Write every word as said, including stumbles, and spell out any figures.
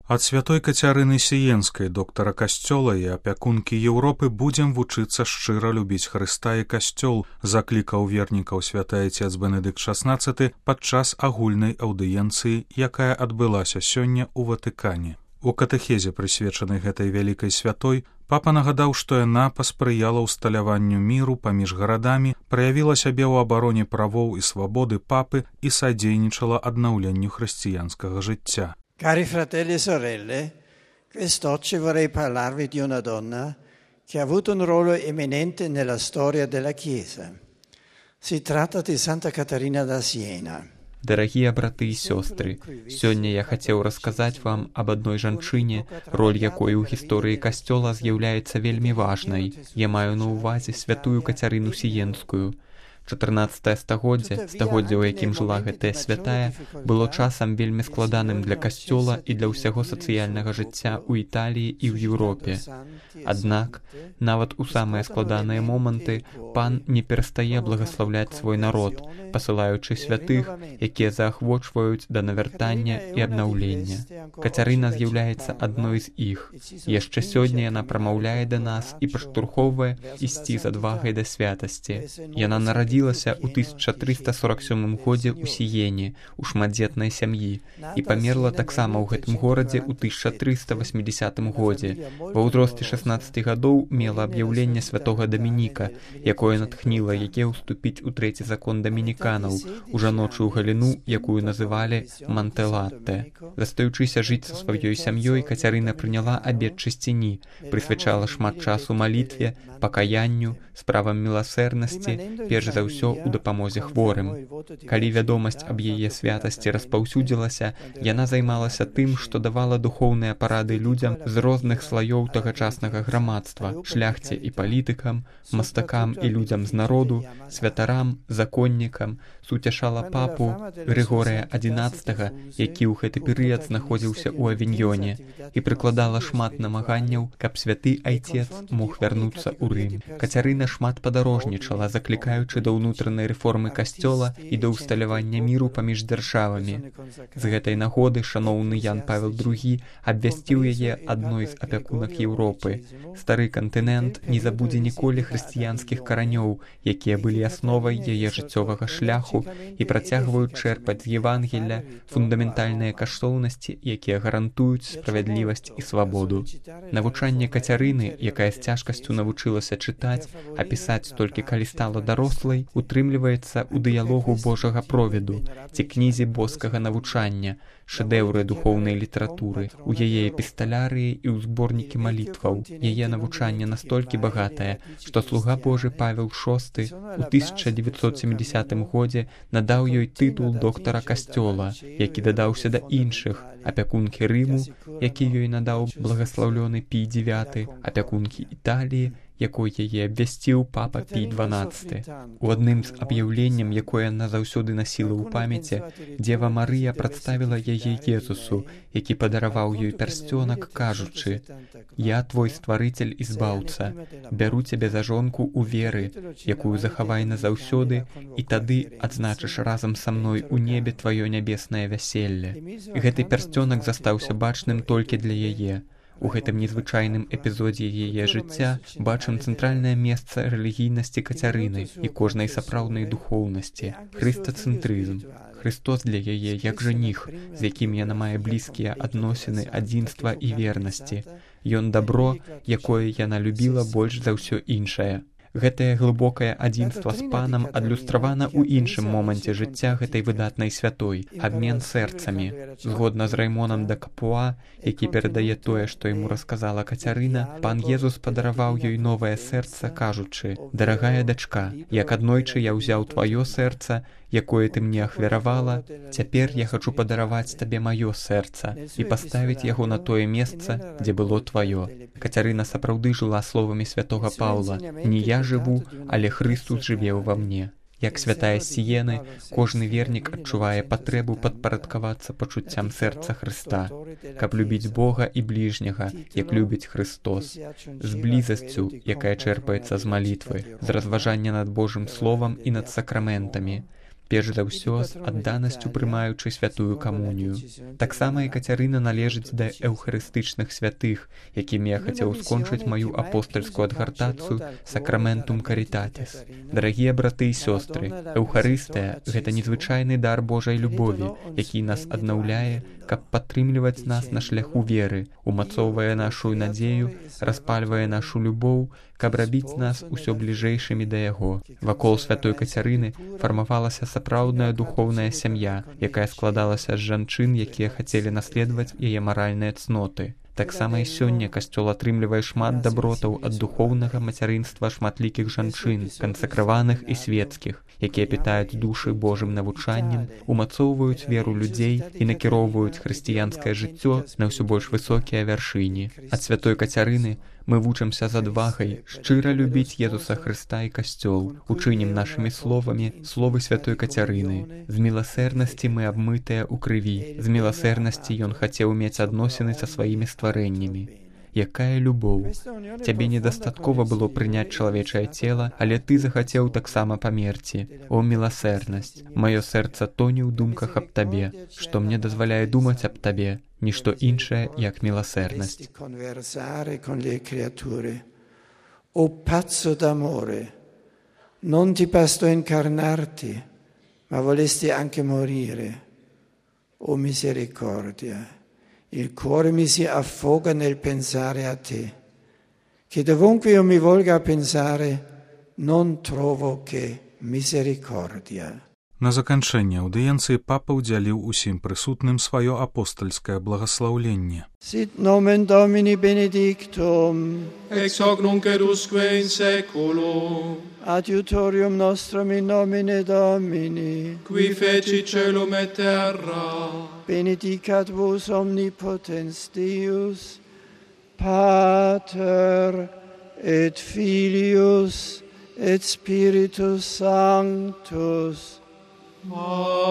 Ад святой Кацярыны Сіенскай, доктара касцёла і апякункі Еўропы, будзем вучыцца шчыра любіць Хрыста і касцёл, заклікаў вернікаў святы айцец Бенедыкт шаснаццаты падчас агульнай аўдыенцыі, якая адбылася сёння ў Ватыкане. У катэхезе, прысвечанай гэтай вялікай святой, папа нагадаў, што яна паспрыяла ўсталяванню міру паміж гарадамі, праявіла сябе ў абароне правоў і свабоды папы і садзейнічала аднаўленню хрысціянскага жыцця. Cari fratelli e sorelle, quest'oggi vorrei parlarvi di una donna che ha avuto un ruolo eminente nella storia della Chiesa. Si tratta di Santa Caterina da Siena. Дарагія браты і сёстры, сёння я хацеў расказаць вам аб адной жанчыне, роль якой у гісторыі касцёла з'яўляецца вельмі важнай. Я маю на ўвазе святую Кацярыну Сіенскую. чатырнаццатае стагоддзе, стагоддзе, у якім жыла гэтая святая, было часам вельмі складаным для касцёла і для ўсяго сацыяльнага жыцця ў Італіі і ў Еўропе. Аднак, нават у самыя складаныя моманты пан не перастае благаслаўляць свой народ, пасылаючы святых, якія заахвочваюць да навяртання і абнаўлення. Кацярына з'яўляецца адной з іх. Яшчэ сёння яна прамаўляе да нас і падштурхоўвае ісці з адвагай да святасці. Яна нарадзілася ў тысяча трыста сорак сёмым годзе ў Сіене, у шматдзетнай сям'і, і памерла таксама ў гэтым горадзе ў тысяча трыста васьмідзясятым годзе. Ва ўзросце шаснаццаці гадоў мела аб'яўленне святога Дамініка, якое натхніла яе ўступіць у трэці закон дамініканаў, у жаночую галіну, якую называлі Мантэлатте. Застаючыся жыць са сваёй сям'ёй, Кацярына прыняла абет чысціні, прысвячала шмат часу малітве, пакаянню, справам міласэрнасці, перш за ўсё ў дапамозе хворым. Калі вядомасць аб яе святасці распаўсюдзілася, яна займалася тым, што давала духоўныя парады людзям з розных слаёў тагачаснага грамадства, шляхце і палітыкам, мастакам і людзям з народу, святарам, законнікам, суцяшала папу Грыгорыя адзінаццатага, які ў гэты перыяд знаходзіўся ў Авіньёне, і прыкладала шмат намаганняў, каб святы айцец мог вярнуцца ў Рым. Кацярына шмат падарожнічала, заклікаючы да ўнутранай рэформы касцёла і да ўсталявання міру паміж дзяржавамі. З гэтай нагоды шаноўны Ян Павел другі абвясціў яе адной з апякунак Еўропы. Стары кантынент не забудзе ніколі хрысціянскіх каранёў, якія былі асновай яе жыццёвага шляху і працягваюць чэрпаць з Евангелля фундаментальныя каштоўнасці, якія гарантуюць справядлівасць і свабоду. Навучанне Кацярыны, якая з цяжкасцю навучылася чытаць, а пісаць толькі калі стала дарослай, утрымліваецца ў дыялогу Божага провіду ці кнізе боскага навучання, шэдэўры духоўнай літаратуры, у яе эпісталярыі і ў зборнікі малітваў. Яе навучанне настолькі багатае, што слуга Божы Павел шосты у тысяча дзевяцьсот сямідзясятым годзе надаў ёй тытул доктара касцёла, які дадаўся да іншых, апякункі Рыму, які ёй надаў благаслаўлёны Пій дзевяты, апякункі Італіі, якой яе абвясціў папа Пій дванаццаты. У адным з аб'яўленняў, якое яна заўсёды насіла ў памяці, Дзева Марыя прадставіла яе Езусу, які падараваў ёй пярсцёнак, кажучы: «Я твой стварыцель і збаўца, бяру цябе за жонку ў веры, якую захавай назаўсёды, і тады адзначыш разам са мной у небе тваё нябеснае вяселле». Гэты пярсцёнак застаўся бачным толькі для яе. У гэтым незвычайным эпізодзе яе жыцця бачым цэнтральнае месца рэлігійнасці Кацярыны і кожнай сапраўднай духоўнасці – хрыстацэнтрызм. Христос для яе як жаніх, з якім яна мае блізкія адносіны адзінства і вернасці. Ён дабро, якое яна любіла больш за ўсё іншае. Гэтае глыбокае адзінства з панам адлюстравана ў іншым моманце жыцця гэтай выдатнай святой – абмен сэрцамі. Згодна з Раймонам да Капуа, які перадае тое, што яму расказала Кацярына, пан Езус падараваў ёй новае сэрца, кажучы: «Дарагая дачка, як аднойчы я ўзяў тваё сэрца, якое ты мне ахвяравала, цяпер я хачу падараваць табе маё сэрца і паставіць яго на тое месца, дзе было тваё». Кацярына сапраўды жыла словамі святога Паўла: «Не я жыву, але Хрыстус жыве ўва мне». Як святая Сіены, кожны вернік адчувае патрэбу падпарадкавацца пачуццям сэрца Хрыста, каб любіць Бога і бліжняга, як любіць Христос, з блізасцю, якая чэрпаецца з малітвы, з разважання над Божым словам і над сакраментамі. перш за ўсё з адданасцю прымаючы святую камунію. Таксама Екацярына належыць да эўхарыстычных святых, якімі я хацеў скончыць маю апостальскую адгартацыю «Сакраментум Каритатис». Дарагія браты і сёстры, Эўхарыстыя — гэта незвычайны дар Божай любові, які нас аднаўляе, каб падтрымліваць нас на шляху веры, умацоўвае нашу надзею, распальвае нашу любоў, каб рабіць нас усё бліжэйшымі да Яго. Вакол святой Кацярыны фармавалася сапраўдная духоўная сям'я, якая складалася з жанчын, якія хацелі наследаваць яе маральныя цноты. Таксама і сёння Касцёл атрымлівае шмат дабротаў ад духоўнага мацярынства шматлікіх жанчын, кансакраваных і свецкіх, якія пітаюць душы Божым навучаннем, умацоўваюць веру людзей і накіроўваюць хрысціянскае жыццё на ўсё больш высокія вяршыні. Ад святой Кацярыны мы вучымся з адвагай шчыра любіць Езуса Хрыста і Касцёл, учынім нашымі словамі словы святой Кацярыны. З міласэрнасці мы абмытыя ў крыві, з міласэрнасці ён хацеў мець адносіны са сваімі стварэннямі. Якая любоў! Цябе недастаткова было прыняць чалавечае цела, але ты захацеў таксама памерці. О, міласэрнасць! Маё сэрца тоне ў думках аб табе, што мне дазваляе думаць аб табе, нішто іншае, як міласэрнасць. O pazzo d'amore, non ti bastò incarnarti, ma volesti anche morire. O misericordia! Il cuore mi si affoga nel pensare a te, che dovunque io mi volga a pensare, non trovo che misericordia. На заканчэнне аўдыенцыі папа ўдзяліў усім прысутным сваё апостальскае благаслаўленне. Sit nomen Domini benedictum, ex hoc nunc et usque in seculum, adiutorium nostrum in nomine Domini, qui feci celum et terra, benedicat vos omnipotens Deus, Pater et Filius et Spiritus Sanctus. Amen.